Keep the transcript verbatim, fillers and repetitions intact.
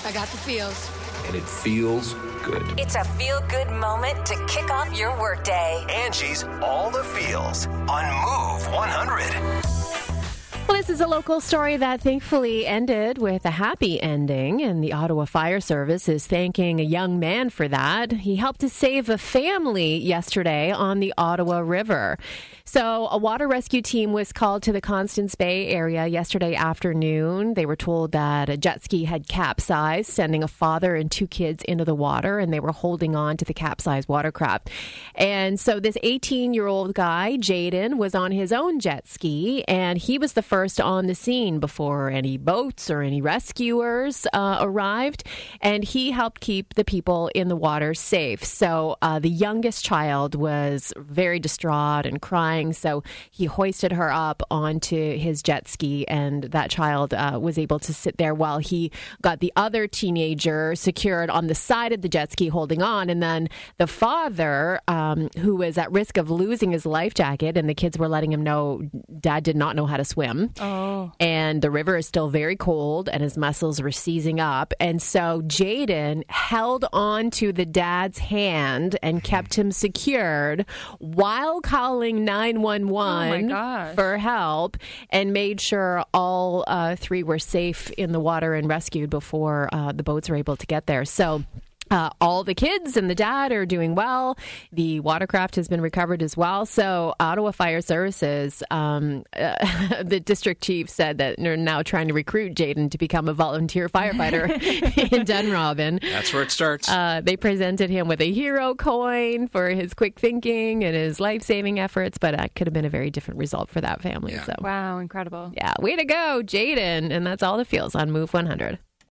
I got the feels. And it feels good. It's a feel-good moment to kick off your workday. Angie's All the Feels on Move one hundred. Well, this is a local story that thankfully ended with a happy ending, and the Ottawa Fire Service is thanking a young man for that. He helped to save a family yesterday on the Ottawa River. So a water rescue team was called to the Constance Bay area yesterday afternoon. They were told that a jet ski had capsized, sending a father and two kids into the water, and they were holding on to the capsized watercraft. And so this eighteen-year-old guy, Jaden, was on his own jet ski, and he was the first on the scene before any boats or any rescuers uh, arrived, and he helped keep the people in the water safe. So uh, the youngest child was very distraught and crying. So he hoisted her up onto his jet ski, and that child uh, was able to sit there while he got the other teenager secured on the side of the jet ski holding on. And then the father, um, who was at risk of losing his life jacket, and the kids were letting him know Dad did not know how to swim. Oh. And the river is still very cold, and his muscles were seizing up. And so Jaden held on to the dad's hand and kept him secured while calling nine one one Oh my gosh. for help, and made sure all uh, three were safe in the water and rescued before uh, the boats were able to get there. So Uh, all the kids and the dad are doing well. The watercraft has been recovered as well. So Ottawa Fire Services, um, uh, the district chief said that they're now trying to recruit Jaden to become a volunteer firefighter in Dunrobin. That's where it starts. Uh, they presented him with a hero coin for his quick thinking and his life-saving efforts, but that could have been a very different result for that family. Yeah. So Wow, incredible. yeah, way to go, Jaden. And that's all the feels on Move one hundred.